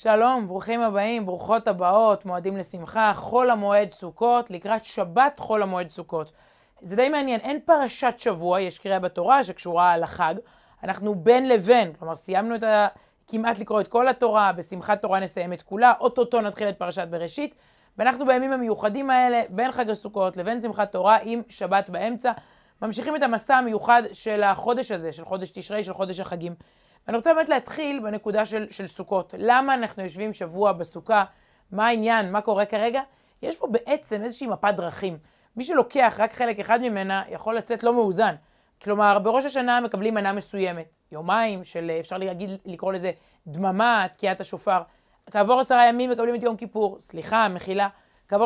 שלום, ברוכים הבאים, ברוכות הבאות, מועדים לשמחה, חול המועד סוכות, לקראת שבת חול המועד סוכות. זה די מעניין, אין פרשת שבוע, יש קריאה בתורה שקשורה לחג, אנחנו בין לבין, כלומר סיימנו כמעט לקרוא את כל התורה, בשמחת תורה נסיים את כולה, אוטוטו נתחיל את פרשת בראשית, ואנחנו בימים המיוחדים האלה, בין חג הסוכות לבין שמחת תורה עם שבת באמצע, ממשיכים את המסע המיוחד של החודש הזה, של חודש תשרי, של חודש החגים. אני רוצה באמת להתחיל בנקודה של סוכות. למה אנחנו יושבים שבוע בסוכה? מה העניין? מה קורה כרגע? יש פה בעצם איזושהי מפת דרכים. מי שלוקח רק חלק אחד ממנה יכול לצאת לא מאוזן. כלומר, בראש השנה מקבלים מנה מסוימת. יומיים של, אפשר לקרוא לזה דממה, תקיעת השופר. כעבור 10 ימים מקבלים את יום כיפור. סליחה, מחילה. כעבור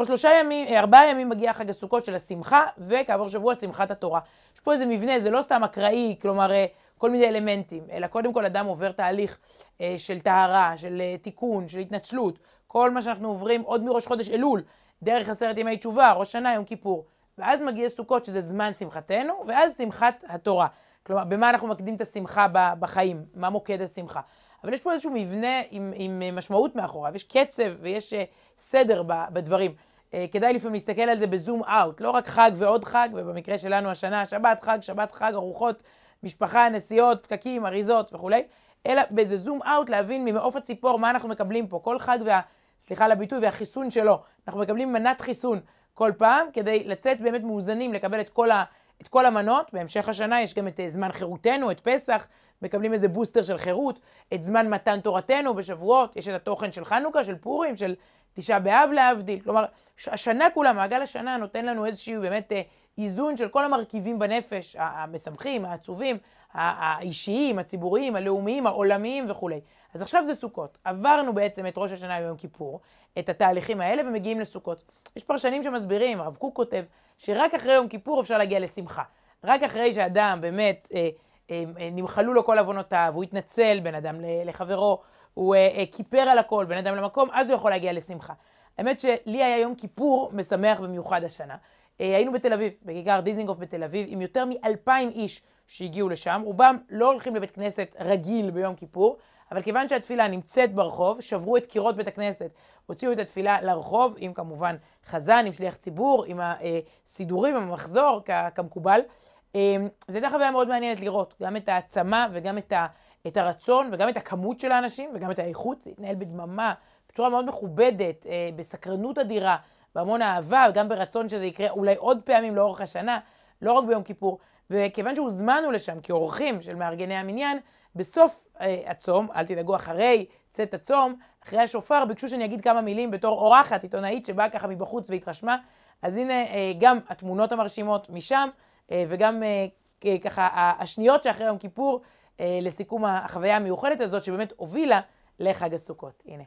4 ימים מגיע חג הסוכות של השמחה, וכעבור שבוע שמחת התורה. יש פה איזה מבנה, זה לא סתם אקראי, כלומר, כל מיני אלמנטים, אלא קודם כל אדם עובר תהליך של טהרה, של תיקון, של התנצלות, כל מה שאנחנו עוברים עוד מראש חודש אלול, דרך 10 ימי תשובה, ראש שנה, יום כיפור, ואז מגיע סוכות שזה זמן שמחתנו, ואז שמחת התורה. כלומר, במה אנחנו מקדים את השמחה בחיים, מה מוקד השמחה. אבל יש פה איזשהו מבנה עם משמעות מאחוריו, יש קצב ויש סדר בדברים. כדאי לפעמים להסתכל על זה בזום אאוט, לא רק חג ועוד חג, ובמקרה שלנו השנה, שבת חג, ארוחות, משפחה, נסיעות, פקקים, אריזות וכו', אלא באיזה זום אאוט להבין ממעוף הציפור מה אנחנו מקבלים פה. כל חג סליחה על הביטוי, והחיסון שלו. אנחנו מקבלים מנת חיסון כל פעם, כדי לצאת באמת מאוזנים, לקבל את כל המנות. בהמשך השנה יש גם את זמן חירותנו, את פסח, מקבלים איזה בוסטר של חירות, את זמן מתן תורתנו בשבועות, יש את התוכן של חנוכה, של פורים, של תשעה באב להבדיל. כלומר, השנה כולה, מעגל השנה נותן לנו איזשהו באמת איזון של כל המרכיבים בנפש, המשמחים, העצובים, האישיים, הציבוריים, הלאומיים, העולמיים וכו'. אז עכשיו זה סוכות. עברנו בעצם את ראש השנה ויום כיפור, את התהליכים האלה, ומגיעים לסוכות. יש פרשנים שמסבירים, הרב קוק כותב, שרק אחרי יום כיפור אפשר להגיע לשמחה. רק אחרי שאדם באמת נמחלו לו כל עוונותיו, הוא התנצל בין אדם לחברו, הוא כיפר על הכל, בין אדם למקום, אז הוא יכול להגיע לשמחה. האמת שלי היה יום כיפור משמח במיוחד השנה. היינו בתל אביב, בכיכר דיזינגוף בתל אביב, עם יותר מ2,000 איש שהגיעו לשם. רובם לא הולכים לבית כנסת רגיל ביום כיפור, אבל כיוון שהתפילה נמצאת ברחוב, שברו את קירות בית הכנסת, הוציאו את התפילה לרחוב, עם כמובן חזן, עם שליח ציבור, עם הסידורים, עם המחזור, כמקובל. זה הייתה חוויה מאוד מעניינת לראות, גם את העצמה וגם את הרצון, וגם את הכמות של האנשים, וגם את האיכות. זה התנהל בדממה, בצורה מאוד מכובדת, בסקרנות אדירה, בהמון אהבה, וגם ברצון שזה יקרה אולי עוד פעמים לאורך השנה, לא רק ביום כיפור. וכיוון שהוזמנו לשם כאורחים של מארגני המניין, בסוף הצום, אל תדאגו, אחרי צאת הצום, אחרי השופר, ביקשו שאני אגיד כמה מילים בתור אורחת עיתונאית שבאה ככה מבחוץ והתרשמה. אז הנה גם התמונות המרשימות משם, וגם ככה השניות שאחרי יום כיפור, לסיכום החוויה המיוחדת הזאת שבאמת הובילה לחג הסוכות. הנה.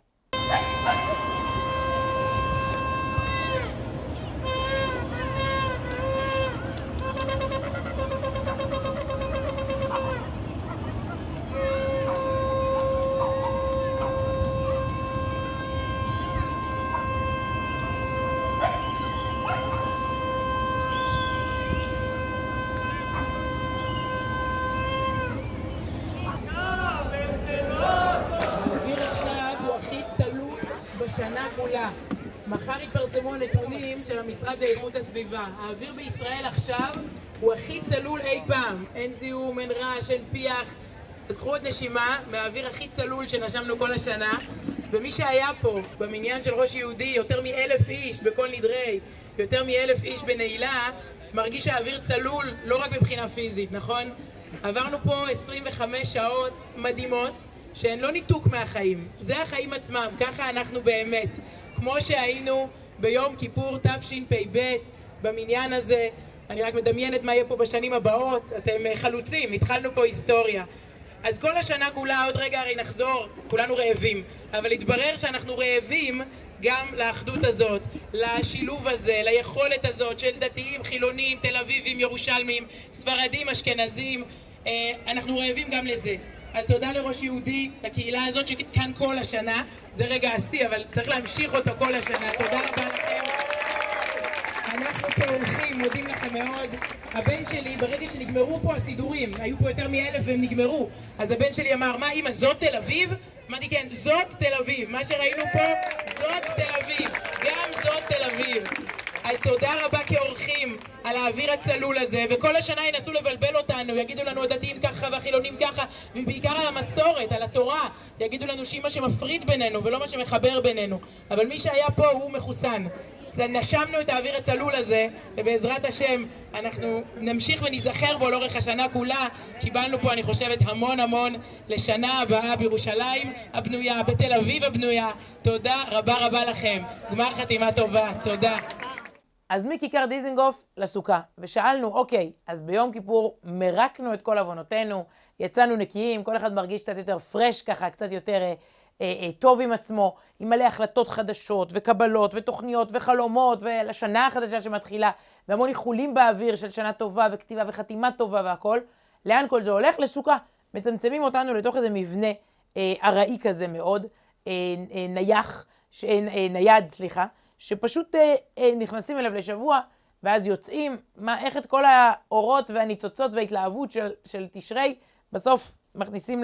שנה כולה. מחר יתפרסמו הנתונים של המשרד לאיכות הסביבה. האוויר בישראל עכשיו הוא הכי צלול אי פעם. אין זיהום, אין רעש, אין פיח. אז קחו את נשימה מהאוויר הכי צלול שנשמנו כל השנה. ומי שהיה פה במניין של ראש יהודי, יותר מ1,000 איש בכל נדרי, יותר מ1,000 איש בנעילה, מרגיש שהאוויר צלול לא רק מבחינה פיזית, נכון? עברנו פה 25 שעות מדהימות, שהן לא ניתוק מהחיים, זה החיים עצמם, ככה אנחנו באמת, כמו שהיינו ביום כיפור תשפ"ב במניין הזה. אני רק מדמיינת מה יהיה פה בשנים הבאות, אתם חלוצים, התחלנו פה היסטוריה. אז כל השנה כולה, עוד רגע הרי נחזור, כולנו רעבים, אבל התברר שאנחנו רעבים גם לאחדות הזאת, לשילוב הזה, ליכולת הזאת של דתיים, חילונים, תל אביבים, ירושלמים, ספרדים, אשכנזים, אנחנו רעבים גם לזה. אז תודה לראש יהודי, לקהילה הזאת שכאן כל השנה, זה רגע השיא, אבל צריך להמשיך אותו כל השנה. תודה רבה לכם. אנחנו כאורחים מודים לכם מאוד. הבן שלי, ברגע שנגמרו פה הסידורים, היו פה יותר מ1,000 והם נגמרו, אז הבן שלי אמר, מה אמא, זאת תל אביב? אמרתי כן, זאת תל אביב, מה שראינו פה, זאת תל אביב, גם זאת תל אביב. אז תודה רבה כאורחים על האוויר הצלול הזה, וכל השנה ינסו לבלבל אותנו, יגידו לנו הדתיים ככה והחילונים ככה, ובעיקר על המסורת, על התורה, יגידו לנו שהיא מה שמפריד בינינו ולא מה שמחבר בינינו, אבל מי שהיה פה הוא מחוסן. נשמנו את האוויר הצלול הזה, ובעזרת השם אנחנו נמשיך ונזכר בו לאורך השנה כולה. קיבלנו פה, אני חושבת, המון לשנה הבאה בירושלים הבנויה, בתל אביב הבנויה. תודה רבה לכם. גמר חתימה טובה. תודה. אז מכיכר דיזנגוף לסוכה, ושאלנו, אוקיי, אז ביום כיפור מרקנו את כל עוונותינו, יצאנו נקיים, כל אחד מרגיש קצת יותר פרש ככה, קצת יותר טוב עם עצמו, עם מלא החלטות חדשות וקבלות ותוכניות וחלומות ולשנה החדשה שמתחילה, והמון איחולים באוויר של שנה טובה וכתיבה וחתימה טובה והכל. לאן כל זה הולך? לסוכה. מצמצמים אותנו לתוך איזה מבנה ארעי כזה מאוד, נייד, שפשוט נכנסים אליו לשבוע, ואז יוצאים, איך את כל האורות והניצוצות וההתלהבות של תשרי, בסוף מכניסים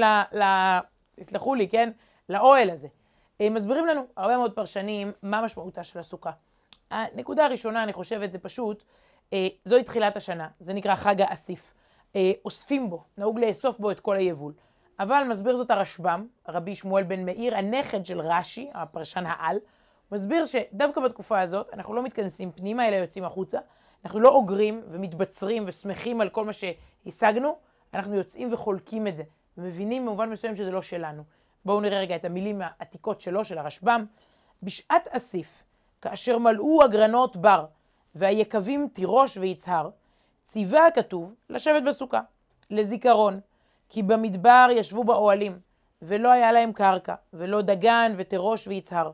תסלחו לי, כן? לאוהל הזה. מסבירים לנו הרבה מאוד פרשנים מה משמעותה של הסוכה. הנקודה הראשונה, אני חושבת, זה פשוט, זוהי תחילת השנה, זה נקרא חג האסיף. אוספים בו, נהוג לאסוף בו את כל היבול. אבל מסביר זאת הרשב"ם, רבי שמואל בן מאיר, הנכד של רש"י, הפרשן העל, מסביר שדווקא בתקופה הזאת אנחנו לא מתכנסים פנימה, אלא יוצאים החוצה. אנחנו לא אוגרים ומתבצרים ושמחים על כל מה שהשגנו, אנחנו יוצאים וחולקים את זה, ומבינים במובן מסוים שזה לא שלנו. בואו נראה רגע את המילים העתיקות שלו, של הרשב"ם. בשעת אסיף, כאשר מלאו אגרנות בר, והיקבים תירוש ויצהר, ציווה הכתוב לשבת בסוכה, לזיכרון, כי במדבר ישבו באוהלים, ולא היה להם קרקע, ולא דגן ותירוש ויצהר.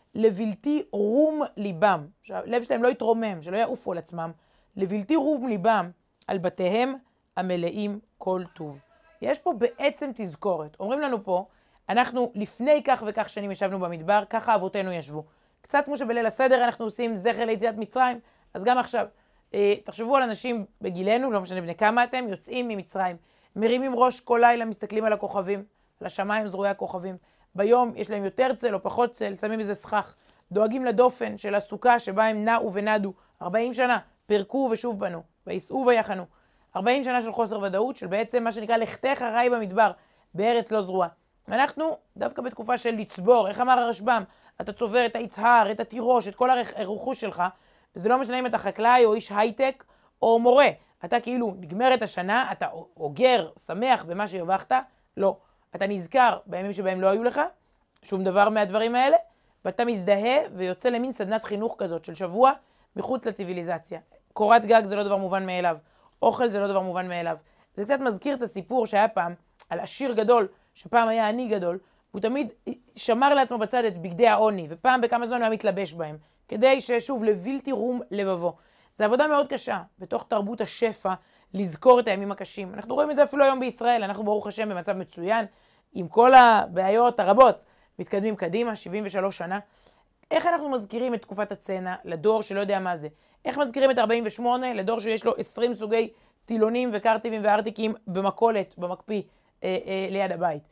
לבלתי רום ליבם, שהלב שלהם לא יתרומם, שלא יעופו על עצמם, לבלתי רום ליבם על בתיהם המלאים כל טוב. יש פה בעצם תזכורת. אומרים לנו פה, אנחנו לפני כך וכך שנים ישבנו במדבר, ככה אבותינו ישבו. קצת כמו שבליל הסדר אנחנו עושים זכר ליציאת מצרים, אז גם עכשיו, תחשבו על אנשים בגילנו, לא משנה בני כמה אתם, יוצאים ממצרים, מרימים ראש כל לילה, מסתכלים על הכוכבים, על השמיים זרועי הכוכבים. ביום יש להם יותר צל או פחות צל, שמים איזה סכך, דואגים לדופן של הסוכה שבה הם נעו ונדו, 40 שנה, פרקו ושוב בנו, ויסעו ויחנו. 40 שנה של חוסר ודאות, של בעצם מה שנקרא לכתך אחרי במדבר, בארץ לא זרועה. אנחנו דווקא בתקופה של לצבור, איך אמר הרשב"ם, אתה צובר את היצהר, את התירוש, את כל הרכוש שלך, וזה לא משנה אם אתה חקלאי או איש הייטק או מורה. אתה כאילו נגמר את השנה, אתה אוגר, שמח במה שהרווחת, לא. אתה נזכר בימים שבהם לא היו לך, שום דבר מהדברים האלה, ואתה מזדהה ויוצא למין סדנת חינוך כזאת של שבוע מחוץ לציביליזציה. קורת גג זה לא דבר מובן מאליו, אוכל זה לא דבר מובן מאליו. זה קצת מזכיר את הסיפור שהיה פעם על עשיר גדול, שפעם היה עני גדול, והוא תמיד שמר לעצמו בצד את בגדי העוני, ופעם בכמה זמן הוא היה מתלבש בהם, כדי ששוב לבלתי רום לבבו. זו עבודה מאוד קשה, בתוך תרבות השפע, לזכור את הימים הקשים. אנחנו רואים את זה אפילו היום בישראל, אנחנו ברוך השם במצב מצוין, עם כל הבעיות הרבות, מתקדמים קדימה, 73 שנה. איך אנחנו מזכירים את תקופת הצנע לדור שלא יודע מה זה? איך מזכירים את 48 לדור שיש לו 20 סוגי טילונים וקרטיבים וארטיקים במקולת, במקפיא, ליד הבית?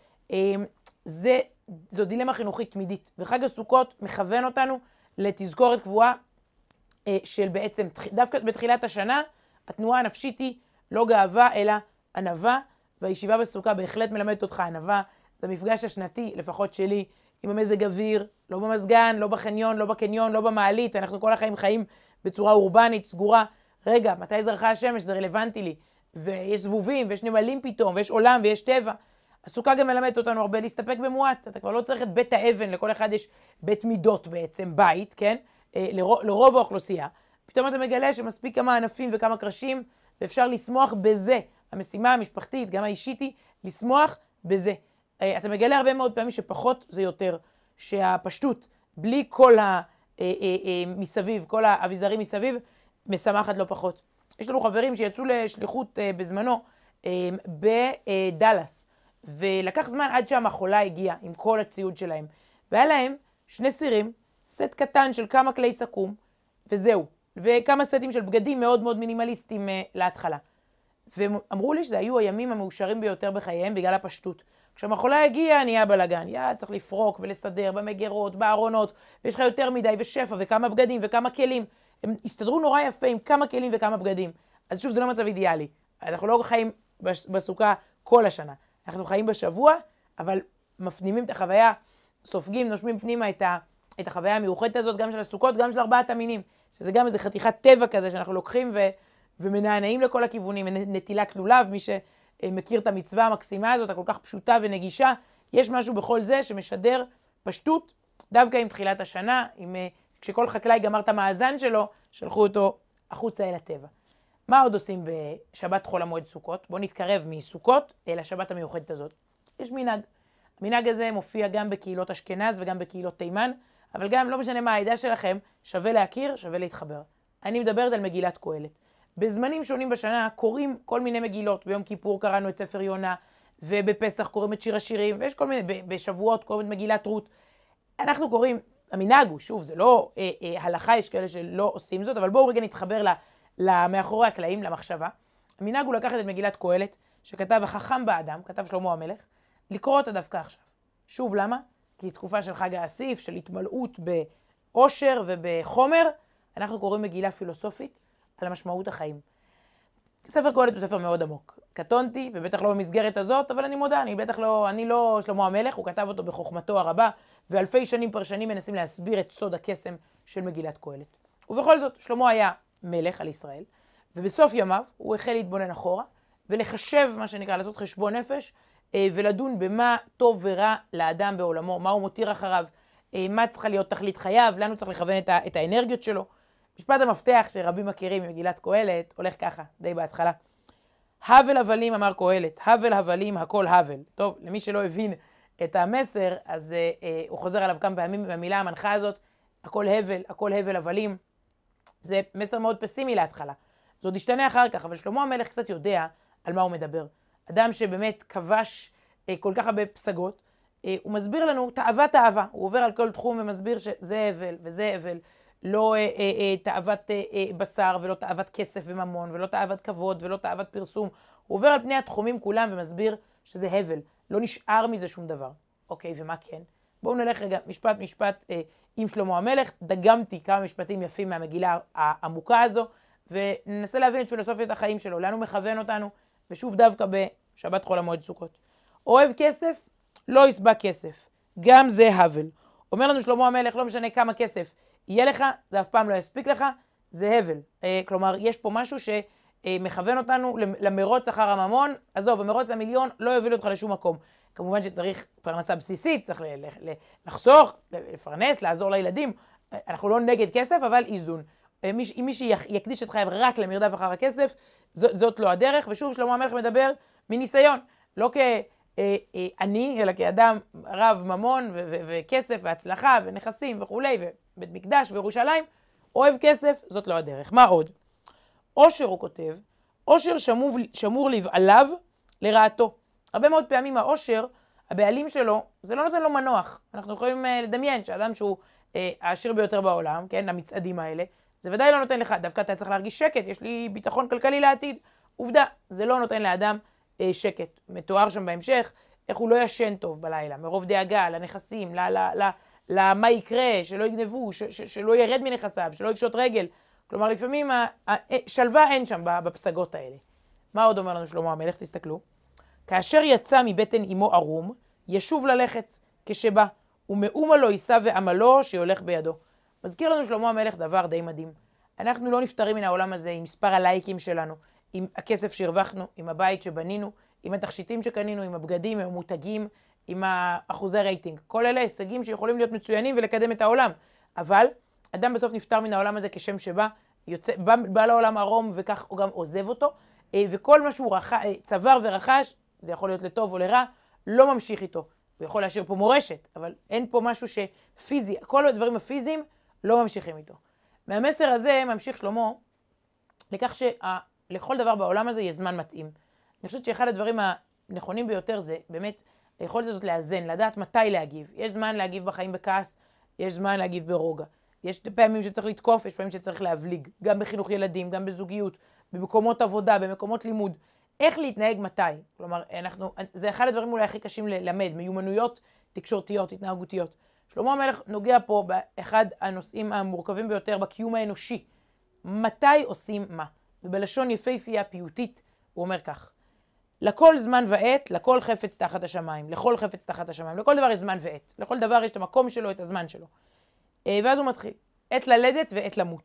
זו דילמה חינוכית תמידית, וחג הסוכות מכוון אותנו לתזכורת קבועה של בעצם, דווקא בתחילת השנה, התנועה הנפשית היא לא גאווה, אלא ענווה, והישיבה בסוכה בהחלט מלמדת אותך ענווה. זה המפגש השנתי, לפחות שלי, עם המזג אוויר, לא במזגן, לא בחניון, לא בקניון, לא במעלית, אנחנו כל החיים חיים בצורה אורבנית, סגורה. רגע, מתי זרחה השמש? זה רלוונטי לי. ויש זבובים, ויש נמלים פתאום, ויש עולם, ויש טבע. הסוכה גם מלמדת אותנו הרבה להסתפק במועט. אתה כבר לא צריך את בית האבן, לכל אחד יש בית מידות בעצם, בית, כן? לרוב האוכלוסייה. פתאום אתה מגלה שמספיק כמה ענפים וכמה קרשים, ואפשר לשמוח בזה. המשימה המשפחתית, גם האישית היא, לשמוח בזה. אתה מגלה הרבה מאוד פעמים שפחות זה יותר, שהפשטות, בלי כל מסביב, כל האביזרים מסביב, משמחת לא פחות. יש לנו חברים שיצאו לשליחות בזמנו בדלס, ולקח זמן עד שהמחולה הגיעה עם כל הציוד שלהם. והיה להם 2 סירים, סט קטן של כמה כלי סכו"ם, וזהו. וכמה סטים של בגדים מאוד מאוד מינימליסטיים להתחלה. והם אמרו לי שזה היו הימים המאושרים ביותר בחייהם בגלל הפשטות. כשהמחולה הגיעה, נהיה בלגן. צריך לפרוק ולסדר במגירות, בארונות, ויש לך יותר מדי ושפע וכמה בגדים וכמה כלים. הם הסתדרו נורא יפה עם כמה כלים וכמה בגדים. אז שוב, זה לא מצב אידיאלי. אנחנו לא חיים בסוכה כל השנה. אנחנו חיים בשבוע, אבל מפנימים את החוויה, סופגים, נושמים פנימה את החוויה המיוחדת הזאת, גם של הסוכות, גם של 4 המינים, שזה גם איזה חתיכת טבע כזה שאנחנו לוקחים ומנענעים לכל הכיוונים, נטילת לולב, מי שמכיר את המצווה המקסימה הזאת, הכל כך פשוטה ונגישה, יש משהו בכל זה שמשדר פשטות, דווקא עם תחילת השנה, כשכל חקלאי גמר את המאזן שלו, שלחו אותו החוצה אל הטבע. מה עוד עושים בשבת חול המועד סוכות? בואו נתקרב מסוכות אל השבת המיוחדת הזאת. יש מנהג. המנהג הזה מופיע גם בקהילות אשכנז וגם בקהילות תימן, אבל גם לא משנה מה העדה שלכם, שווה להכיר, שווה להתחבר. אני מדברת על מגילת קהלת. בזמנים שונים בשנה קוראים כל מיני מגילות. ביום כיפור קראנו את ספר יונה, ובפסח קוראים את שיר השירים, ויש כל מיני, בשבועות קוראים את מגילת רות. אנחנו קוראים, המנהג הוא, שוב, זה לא הלכה, יש כאלה שלא עושים זאת, אבל בואו רגע נתחבר מאחורי הקלעים, למחשבה. המנהג הוא לקחת את מגילת קהלת, שכתב החכם באדם, כתב שלמה המלך, לקרוא אותה דווקא עכשיו. שוב, למה? כי תקופה של חג האסיף, של התמלאות באושר ובחומר, אנחנו קוראים מגילה פילוסופית על המשמעות החיים. ספר קהלת הוא ספר מאוד עמוק. קטונתי, ובטח לא במסגרת הזאת, אבל אני מודה, אני לא שלמה המלך, הוא כתב אותו בחוכמתו הרבה, ואלפי שנים פרשנים מנסים להסביר את סוד הקסם של מגילת קהלת. ובכל זאת, שלמה היה מלך על ישראל, ובסוף ימיו הוא החל להתבונן אחורה, ולחשב, מה שנקרא, לעשות חשבון נפש, ולדון במה טוב ורע לאדם בעולמו, מה הוא מותיר אחריו, מה צריכה להיות תכלית חייו, לאן הוא צריך לכוון את האנרגיות שלו. משפט המפתח שרבים מכירים ממגילת קהלת, הולך ככה, די בהתחלה. הבל הבלים, אמר קהלת, הבל הבלים, הכל הבל. טוב, למי שלא הבין את המסר, אז הוא חוזר עליו כמה פעמים במילה המנחה הזאת, הכל הבל הבלים. זה מסר מאוד פסימי להתחלה. זה עוד ישתנה אחר כך, אבל שלמה המלך קצת יודע על מה הוא מדבר. אדם שבאמת כבש כל כך הרבה פסגות, הוא מסביר לנו תאוות אהבה. הוא עובר על כל תחום ומסביר שזה הבל וזה הבל. לא תאוות בשר ולא תאוות כסף וממון ולא תאוות כבוד ולא תאוות פרסום. הוא עובר על פני התחומים כולם ומסביר שזה הבל. לא נשאר מזה שום דבר. אוקיי, ומה כן? בואו נלך רגע משפט עם שלמה המלך. דגמתי כמה משפטים יפים מהמגילה העמוקה הזו, וננסה להבין את פילוסופיית החיים שלו, לאן הוא מכוון אותנו, ושוב דווקא בשבת חול המועד סוכות. אוהב כסף, לא יסבע כסף. גם זה הבל. אומר לנו שלמה המלך, לא משנה כמה כסף יהיה לך, זה אף פעם לא יספיק לך, זה הבל. כלומר, יש פה משהו שמכוון אותנו למרוץ אחר הממון. עזוב, המרוץ למיליון לא יוביל אותך לשום מקום. כמובן שצריך פרנסה בסיסית, צריך לחסוך, לפרנס, לעזור לילדים. אנחנו לא נגד כסף, אבל איזון. אם מי שיקדיש את חייו רק למרדף אחר הכסף, זאת לא הדרך. ושוב, שלמה המלך מדבר מניסיון, לא כעני, אלא כאדם רב ממון וכסף והצלחה ונכסים וכולי, ובית מקדש וירושלים, אוהב כסף, זאת לא הדרך. מה עוד? עושר, הוא כותב, עושר שמור לבעליו לרעתו. הרבה מאוד פעמים העושר, הבעלים שלו, זה לא נותן לו מנוח. אנחנו יכולים לדמיין שאדם שהוא העשיר ביותר בעולם, כן, המצעדים האלה, זה ודאי לא נותן לך, דווקא אתה צריך להרגיש שקט, יש לי ביטחון כלכלי לעתיד. עובדה, זה לא נותן לאדם שקט. מתואר שם בהמשך, איך הוא לא ישן טוב בלילה, מרוב דאגה לנכסים, למה יקרה, שלא יגנבו, שלא ירד מנכסיו, שלא יפשוט רגל. כלומר, לפעמים שלווה אין שם בפסגות האלה. מה עוד אומר לנו שלמה המלך? תסתכלו. כאשר יצא מבטן אמו ערום, ישוב ללכת כשבא, ומאומה לו יישא ועמלו שיולך בידו. מזכיר לנו שלמה המלך דבר די מדהים. אנחנו לא נפטרים מן העולם הזה עם מספר הלייקים שלנו, עם הכסף שהרווחנו, עם הבית שבנינו, עם התכשיטים שקנינו, עם הבגדים, עם המותגים, עם האחוזי רייטינג. כל אלה הישגים שיכולים להיות מצוינים ולקדם את העולם. אבל אדם בסוף נפטר מן העולם הזה כשם שבא, בא לעולם ערום וכך הוא גם עוזב אותו, וכל מה שהוא צבר ורכש, זה יכול להיות לטוב או לרע, לא ממשיך איתו. הוא יכול להשאיר פה מורשת, אבל אין פה משהו שפיזי, כל הדברים הפיזיים לא ממשיכים איתו. מהמסר הזה ממשיך שלמה לכך שלכל דבר בעולם הזה יש זמן מתאים. אני חושבת שאחד הדברים הנכונים ביותר זה באמת היכולת הזאת לאזן, לדעת מתי להגיב. יש זמן להגיב בחיים בכעס, יש זמן להגיב ברוגע. יש פעמים שצריך לתקוף, יש פעמים שצריך להבליג, גם בחינוך ילדים, גם בזוגיות, במקומות עבודה, במקומות לימוד. איך להתנהג מתי. כלומר, זה אחד הדברים אולי הכי קשים ללמד, מיומנויות תקשורתיות, התנהגותיות. שלמה המלך נוגע פה באחד הנושאים המורכבים ביותר בקיום האנושי. מתי עושים מה? ובלשון יפהפייה פיוטית הוא אומר כך: לכל זמן ועת, לכל חפץ תחת השמיים, לכל חפץ תחת השמיים, לכל דבר יש זמן ועת, לכל דבר יש את המקום שלו, את הזמן שלו. ואז הוא מתחיל, עת ללדת ועת למות,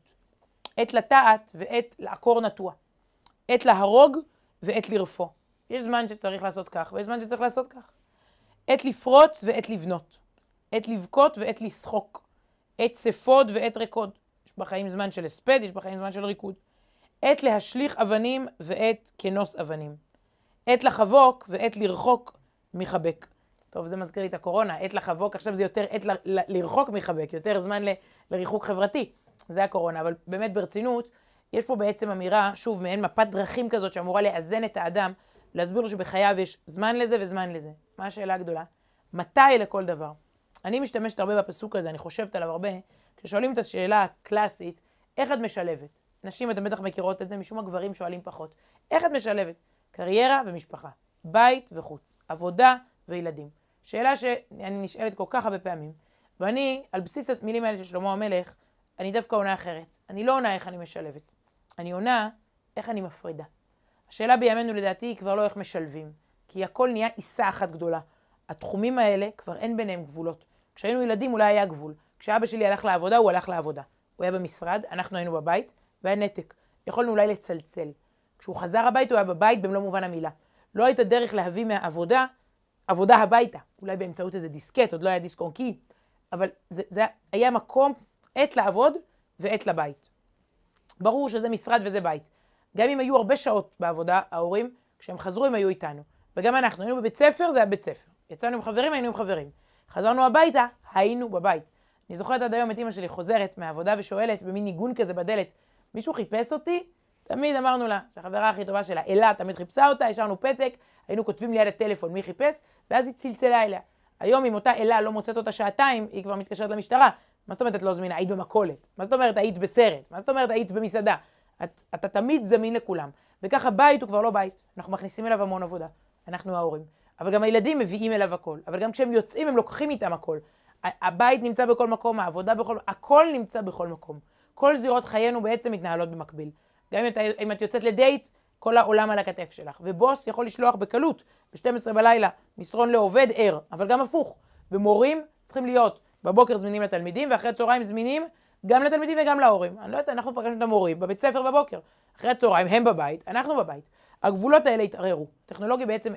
עת לטעת ועת לעקור נטוע, עת להרוג ועת לרפוא. יש זמן שצריך לעשות כך, ויש זמן שצריך לעשות כך. עת לפרוץ ועת לבנות, עת לבכות ועת לשחוק, עת ספוד ועת ריקוד. יש בחיים זמן של הספד, יש בחיים זמן של ריקוד. עת להשליך אבנים ועת כנוס אבנים. עת לחבוק ועת לרחוק מחבק. טוב, זה מזכיר לי את הקורונה, עת לחבוק, עכשיו זה יותר עת לרחוק מחבק, יותר זמן לריחוק חברתי. זה הקורונה, אבל באמת ברצינות, יש פה בעצם אמירה, שוב, מעין מפת דרכים כזאת שאמורה לאזן את האדם, להסביר לו שבחייו יש זמן לזה וזמן לזה. מה השאלה הגדולה? מתי לכל דבר? אני משתמשת הרבה בפסוק הזה, אני חושבת עליו הרבה, כששואלים את השאלה הקלאסית, איך את משלבת? נשים, אתם בטח מכירות את זה, משום הגברים שואלים פחות. איך את משלבת? קריירה ומשפחה, בית וחוץ, עבודה וילדים. שאלה שאני נשאלת כל כך הרבה פעמים, ואני, על בסיס המילים האלה של שלמה המלך, אני דווקא עונה אחרת. אני לא עונה איך אני משלבת. אני עונה איך אני מפרידה. השאלה בימינו לדעתי היא כבר לא איך משלבים, כי הכל נהיה עיסה אחת גדולה. התחומים האלה כבר אין ביניהם גבולות. כשהיינו ילדים אולי היה גבול. כשאבא שלי הלך לעבודה, הוא הלך לעבודה. הוא היה במשרד, אנחנו היינו בבית, והיה נתק. יכולנו אולי לצלצל. כשהוא חזר הבית, הוא היה בבית במלוא מובן המילה. לא הייתה דרך להביא מהעבודה, עבודה הביתה. אולי באמצעות איזה דיסקט, עוד לא היה דיסק און קי. אבל זה היה מקום, עת לעבוד ועת לבית. ברור שזה משרד וזה בית. גם אם היו הרבה שעות בעבודה, ההורים, כשהם חזרו הם היו איתנו. וגם אנחנו, היינו בבית ספר, זה היה בית ספר. יצאנו עם חברים, היינו עם חברים. חזרנו הביתה, היינו בבית. אני זוכרת עד היום את אמא שלי חוזרת מהעבודה ושואלת במין ניגון כזה בדלת, מישהו חיפש אותי? תמיד אמרנו לה, שהחברה הכי טובה שלה, אלה, תמיד חיפשה אותה, השארנו פתק, היינו כותבים ליד הטלפון מי חיפש, ואז היא צלצלה אליה. היום אם אותה אלה לא מוצאת אותה שעתיים, היא כבר מתקשרת למשטרה. מה זאת אומרת את לא זמינה? היית במכולת. מה זאת אומרת היית בסרט? מה זאת אומרת היית במסעדה? אתה תמיד זמין לכולם. וככה בית הוא כבר לא בית. אנחנו מכניסים אליו המון עבודה. אנחנו ההורים. אבל גם הילדים מביאים אליו הכל. אבל גם כשהם יוצאים הם לוקחים איתם הכל. הבית נמצא בכל מקום, העבודה בכל מקום, הכל נמצא בכל מקום. כל זירות חיינו בעצם מתנהלות במקביל. גם אם את יוצאת לדייט, כל העולם על הכתף שלך. ובוס יכול לשלוח בקלות, ב-12 בלילה, מסרון לעובד ער, אבל גם הפוך. ומורים צריכים להיות בבוקר זמינים לתלמידים, ואחרי הצהריים זמינים גם לתלמידים וגם להורים. אני לא יודעת, אנחנו פגשנו את המורים בבית ספר בבוקר. אחרי הצהריים הם בבית, אנחנו בבית. הגבולות האלה התערערו. הטכנולוגיה בעצם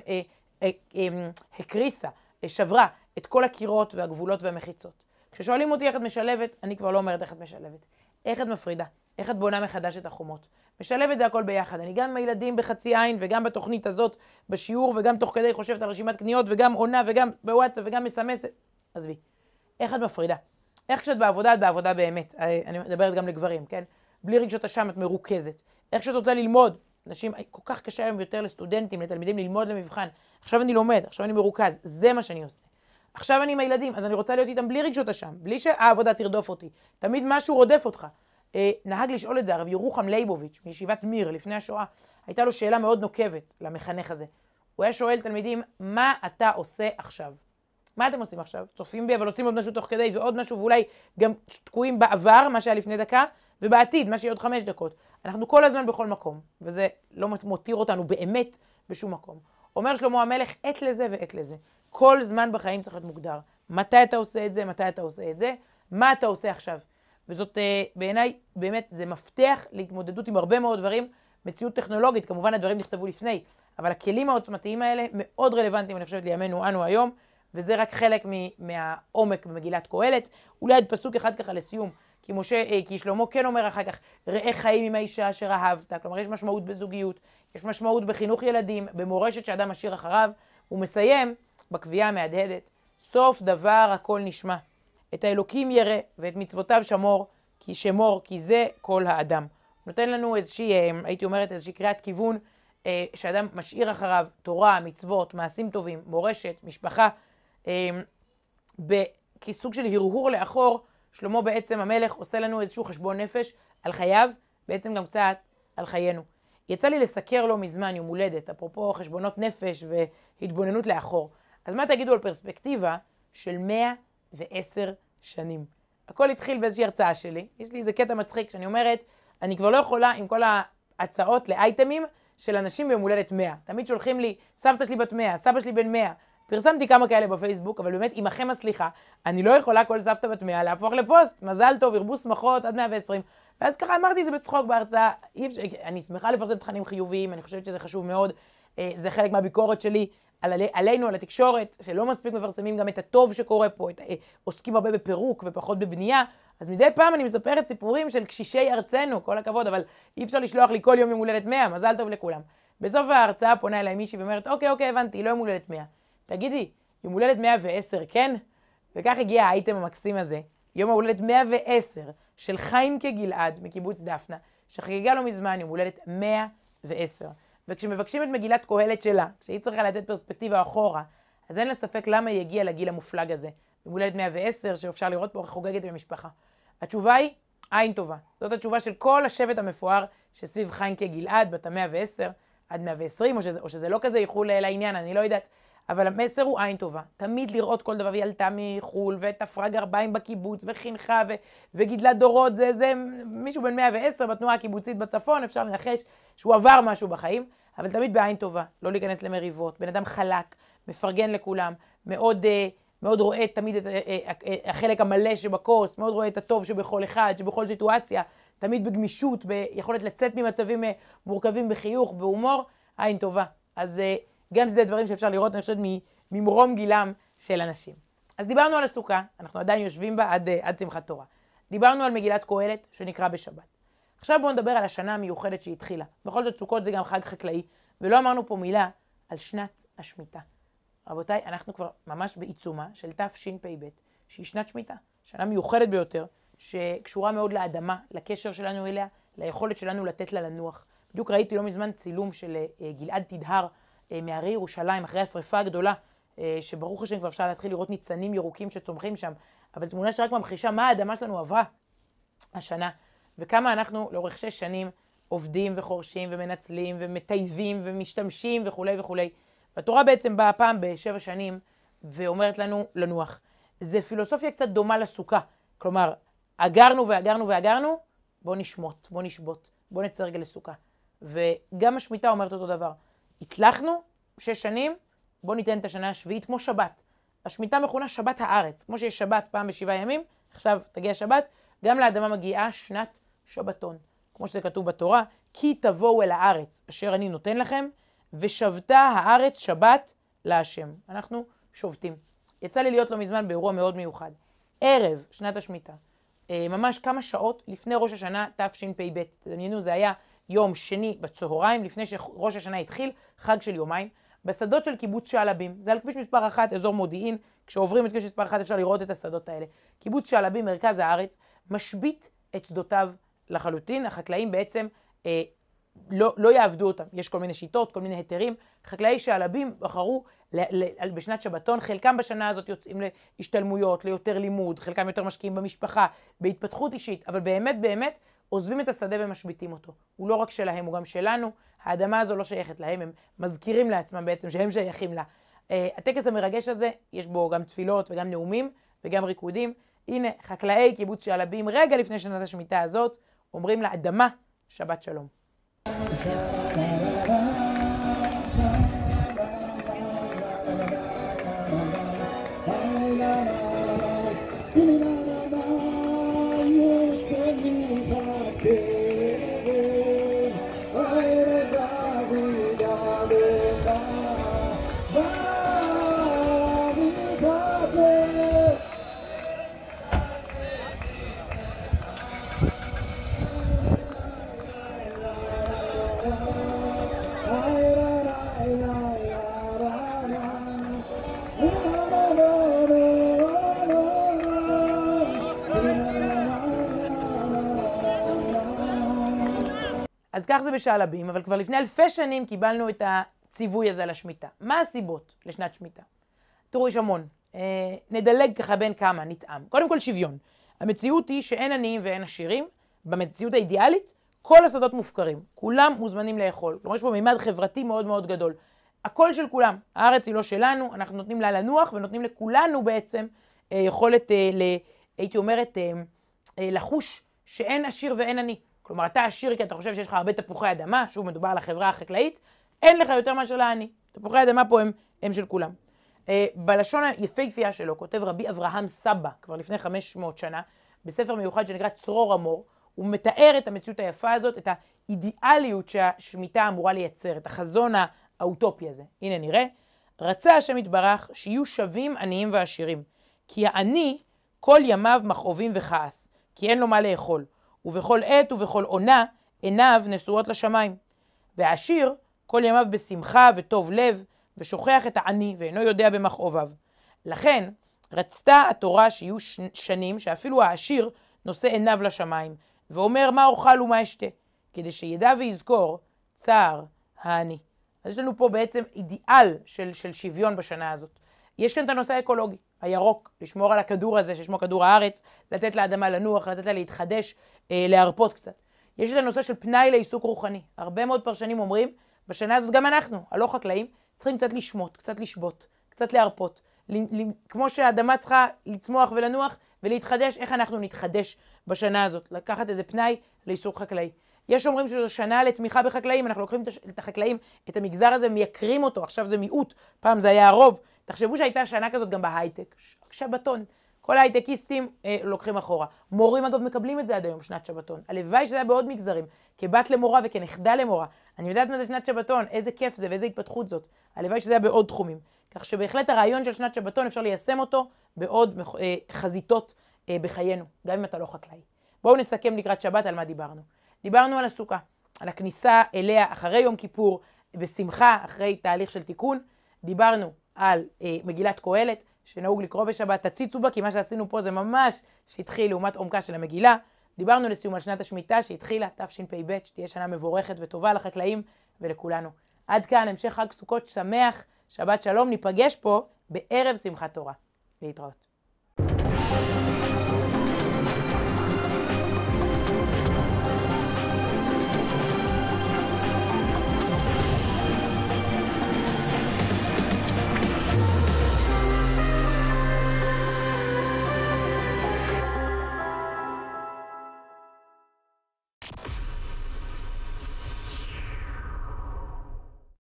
הקריסה, שברה את כל הקירות והגבולות והמחיצות. כששואלים אותי איך את משלבת, אני כבר לא אומרת איך את משלבת. איך את מפרידה? איך את בונה מחדש את החומות? משלבת זה הכל ביחד. אני גם עם הילדים בחצי עין וגם בתוכנית הזאת בשיעור וגם תוך כדי חושבת על רשימת קניות וגם עונה וגם בוואטסאפ וגם מסמסת. עזבי. איך את מפרידה? איך כשאת בעבודה, את בעבודה באמת. אני מדברת גם לגברים, כן? בלי רגשות אשם את מרוכזת. איך כשאת רוצה ללמוד, אנשים, כל כך קשה היום יותר לסטודנטים, לתלמידים ללמוד למבחן. עכשיו אני לומד, עכשיו אני מרוכז. זה מה שאני עושה. עכשיו אני עם הילדים, אז אני רוצה להיות איתם בלי רגשות אשם, בלי שהעבודה תרדוף אותי. תמיד משהו רודף אותך. נהג לשאול את זה, הרב ירוחם ליבוביץ' מישיבת מיר לפני השואה, הייתה לו שאלה מאוד נוקבת למחנך הזה. הוא היה שואל תלמידים, מה אתה עושה עכשיו? מה אתם עושים עכשיו? צופים בי, אבל עושים עוד משהו תוך כדי ועוד משהו, ואולי גם תקועים בעבר, מה שהיה לפני דקה, ובעתיד, מה שיהיה עוד 5 דקות. אנחנו כל הזמן בכל מקום, וזה לא מותיר אותנו באמת בשום מקום. אומר שלמה המלך, עת לזה ועת לזה. כל זמן בחיים צריך להיות מוגדר. מתי אתה עושה את זה, מתי אתה עושה את זה, מה אתה עושה עכשיו. וזאת בעיניי באמת זה מפתח להתמודדות עם הרבה מאוד דברים, מציאות טכנולוגית, כמובן הדברים נכתבו לפני, אבל הכלים העוצמתיים האלה מאוד רלוונטיים, אני חושבת, לימינו אנו היום, וזה רק חלק מהעומק במגילת קהלת. אולי עד פסוק אחד ככה לסיום, כי שלמה כן אומר אחר כך, ראה חיים עם האישה אשר אהבת, כלומר יש משמעות בזוגיות, יש משמעות בחינוך ילדים, במורשת שאדם משאיר אחריו, הוא מסיים בקביעה המהדהדת, סוף דבר הכל נשמע. את האלוקים ירא ואת מצוותיו שמור, כי זה כל האדם. הוא נותן לנו איזושהי, הייתי אומרת, איזושהי קריאת כיוון, שאדם משאיר אחריו תורה, מצוות, מעשים טובים, מורשת, משפחה, כסוג של הרהור לאחור. שלמה בעצם המלך עושה לנו איזשהו חשבון נפש על חייו, בעצם גם קצת על חיינו. יצא לי לסקר לא מזמן יום הולדת, אפרופו חשבונות נפש והתבוננות לאחור. אז מה תגידו על פרספקטיבה של 110 שנים? הכל התחיל באיזושהי הרצאה שלי. יש לי איזה קטע מצחיק שאני אומרת, אני כבר לא יכולה עם כל ההצעות לאייטמים של אנשים ביום הולדת 100. תמיד שולחים לי, סבתא שלי בת 100, סבא שלי בן 100. פרסמתי כמה כאלה בפייסבוק, אבל באמת, עמכם הסליחה, אני לא יכולה כל סבתא בת 100 להפוך לפוסט. מזל טוב, ירבו שמחות עד 120. ואז ככה אמרתי את זה בצחוק בהרצאה. אני שמחה לפרסם תכנים חיוביים, אני חושבת שזה חשוב מאוד. זה חלק מהביקורת שלי עלינו, על התקשורת, שלא מספיק מפרסמים גם את הטוב שקורה פה, עוסקים הרבה בפירוק ופחות בבנייה. אז מדי פעם אני מספרת סיפורים של קשישי ארצנו, כל הכבוד, אבל אי אפשר לשלוח לי כל יום יום הולדת 100, מזל טוב לכולם. בסוף ההרצאה פונה אליי מישהי ואומרת, אוקיי, הבנתי, לא יום הולדת 100. תגידי, יום הולדת 110, כן? וכך הגיע האייטם המקסים הזה, יום ההולדת 110 של חיינקה גלעד מקיבוץ דפנה, שחגגה לא מזמן יום הולדת 110. וכשמבקשים את מגילת קהלת שלה, כשהיא צריכה לתת פרספקטיבה אחורה, אז אין לה ספק למה היא הגיעה לגיל המופלג הזה. יום הולדת 110 שאפשר לראות פה חוגגת במשפחה. התשובה היא עין טובה. זאת התשובה של כל השבט המפואר שסביב חיינקה גלעד, בת 110 עד 120, או שזה לא כזה ייחול לעניין, אני לא יודעת. אבל המסר הוא עין טובה. תמיד לראות כל דבר, היא עלתה מחול, ותפרה גרביים בקיבוץ, וחינכה, וגידלה דורות. זה מישהו בן 110 בתנועה הקיבוצית בצפון, אפשר לנחש שהוא עבר משהו בחיים, אבל תמיד בעין טובה, לא להיכנס למריבות. בן אדם חלק, מפרגן לכולם, מאוד רואה תמיד את החלק המלא שבכוס, מאוד רואה את הטוב שבכל אחד, שבכל סיטואציה, תמיד בגמישות, ביכולת לצאת ממצבים מורכבים בחיוך, בהומור, עין טובה. אז גם זה דברים שאפשר לראות, אני חושבת, ממרום גילם של אנשים. אז דיברנו על הסוכה, אנחנו עדיין יושבים בה עד שמחת תורה. דיברנו על מגילת קהלת שנקרא בשבת. עכשיו בואו נדבר על השנה המיוחדת שהתחילה. בכל זאת סוכות זה גם חג חקלאי, ולא אמרנו פה מילה על שנת השמיטה. רבותיי, אנחנו כבר ממש בעיצומה של תשפ"ב, שהיא שנת שמיטה, שנה מיוחדת ביותר, שקשורה מאוד לאדמה, לקשר שלנו אליה, ליכולת שלנו לתת לה לנוח. בדיוק ראיתי לא מזמן צילום של גלעד תדהר, מהרי ירושלים, אחרי השריפה הגדולה, שברוך השם כבר אפשר להתחיל לראות ניצנים ירוקים שצומחים שם, אבל תמונה שרק ממחישה מה האדמה שלנו עברה השנה, וכמה אנחנו לאורך 6 שנים עובדים וחורשים ומנצלים ומטייבים ומשתמשים וכו' וכו'. והתורה בעצם באה פעם ב7 שנים ואומרת לנו לנוח. זה פילוסופיה קצת דומה לסוכה, כלומר, אגרנו ואגרנו ואגרנו, בוא נשמות, בוא נשבות, בוא נצא רגע לסוכה. וגם השמיטה אומרת אותו דבר. הצלחנו 6 שנים, בוא ניתן את השנה השביעית כמו שבת. השמיטה מכונה שבת הארץ. כמו שיש שבת פעם ב7 ימים, עכשיו תגיע שבת, גם לאדמה מגיעה שנת שבתון. כמו שזה כתוב בתורה, כי תבואו אל הארץ אשר אני נותן לכם, ושבתה הארץ שבת להשם. אנחנו שובתים. יצא לי להיות לא מזמן באירוע מאוד מיוחד. ערב שנת השמיטה, ממש כמה שעות לפני ראש השנה תשפ"ב. תדמיינו, זה היה יום שני בצהריים, לפני שראש השנה התחיל, חג של יומיים, בשדות של קיבוץ שעלבים. זה על כביש מספר 1, אזור מודיעין. כשעוברים את כביש מספר 1 אפשר לראות את השדות האלה. קיבוץ שעלבים, מרכז הארץ, משבית את שדותיו לחלוטין. החקלאים בעצם לא יעבדו אותם. יש כל מיני שיטות, כל מיני היתרים. חקלאי שעלבים בחרו בשנת שבתון. חלקם בשנה הזאת יוצאים להשתלמויות, ליותר לימוד, חלקם יותר משקיעים במשפחה, בהתפתחות אישית, אבל באמת עוזבים את השדה ומשביתים אותו. הוא לא רק שלהם, הוא גם שלנו. האדמה הזו לא שייכת להם, הם מזכירים לעצמם בעצם שהם שייכים לה. הטקס המרגש הזה, יש בו גם תפילות וגם נאומים וגם ריקודים. הנה, חקלאי קיבוץ שעלבים, רגע לפני שנת השמיטה הזאת, אומרים לאדמה, שבת שלום. אז כך זה בשעלבים, אבל כבר לפני 1000 שנים קיבלנו את הציווי הזה לשמיטה. מה הסיבות לשנת שמיטה? תראו, יש המון. נדלג ככה בין כמה, נטעם. קודם כל שוויון. המציאות היא שאין עניים ואין עשירים. במציאות האידיאלית, כל השדות מופקרים, כולם מוזמנים לאכול. כלומר, יש פה מימד חברתי מאוד מאוד גדול. הכל של כולם, הארץ היא לא שלנו, אנחנו נותנים לה לנוח ונותנים לכולנו בעצם יכולת, הייתי אומרת, לחוש שאין עשיר ואין עני. כלומר, אתה עשיר כי אתה חושב שיש לך הרבה תפוחי אדמה, שוב מדובר על החברה החקלאית, אין לך יותר מאשר לעני. תפוחי אדמה פה הם של כולם. בלשון היפהפייה שלו כותב רבי אברהם סבא, כבר לפני 500 שנה, בספר מיוחד שנקרא צרור המור, הוא מתאר את המציאות היפה הזאת, את האידיאליות שהשמיטה אמורה לייצר, את החזון האוטופי הזה. הנה נראה, רצה השם יתברך שיהיו שווים עניים ועשירים, כי העני כל ימיו מכאובים וכעס, כי אין לו מה לאכול, ובכל עת ובכל עונה עיניו נשואות לשמיים. והעשיר כל ימיו בשמחה וטוב לב, ושוכח את העני ואינו יודע במכאוביו. לכן רצתה התורה שיהיו שנים שאפילו העשיר נושא עיניו לשמיים, ואומר מה אוכל ומה אשתה, כדי שידע ויזכור צער העני. אז יש לנו פה בעצם אידיאל של שוויון בשנה הזאת. יש כאן את הנושא האקולוגי, הירוק, לשמור על הכדור הזה ששמו כדור הארץ, לתת לאדמה לנוח, לתת לה להתחדש, להרפות קצת. יש את הנושא של פנאי לעיסוק רוחני. הרבה מאוד פרשנים אומרים, בשנה הזאת גם אנחנו, הלא חקלאים, צריכים קצת לשמות, קצת לשבות, קצת להרפות. כמו שהאדמה צריכה לצמוח ולנוח ולהתחדש, איך אנחנו נתחדש בשנה הזאת? לקחת איזה פנאי לעיסוק חקלאי. יש אומרים שזו שנה לתמיכה בחקלאים, אנחנו לוקחים את החקלאים, את המגזר הזה, מייקרים אותו, עכשיו זה מיעוט, פעם זה היה הרוב. תחשבו שהייתה שנה כזאת גם בהייטק, שבתון. כל ההייטקיסטים לוקחים אחורה. מורים אגב מקבלים את זה עד היום, שנת שבתון. הלוואי שזה היה בעוד מגזרים, כבת למורה וכנכדה למורה. אני יודעת מה זה שנת שבתון, איזה כיף זה ואיזה התפתחות זאת. הלוואי שזה היה בעוד תחומים. כך שבהחלט הרעיון של שנת שבתון אפשר ליישם אותו בעוד חזיתות בחיינו, גם אם אתה לא חקלאי. בואו נסכם לקראת שבת על מה דיברנו. דיברנו על הסוכה, על הכניסה אליה אחרי יום כיפור, בשמחה, אחרי תהליך של תיקון. דיברנו על מגילת קהלת, שנהוג לקרוא בשבת, תציצו בה, כי מה שעשינו פה זה ממש שהתחיל לעומת עומקה של המגילה. דיברנו לסיום על שנת השמיטה שהתחילה, תשפ"ב, שתהיה שנה מבורכת וטובה לחקלאים ולכולנו. עד כאן, המשך חג סוכות שמח, שבת שלום, ניפגש פה בערב שמחת תורה. להתראות.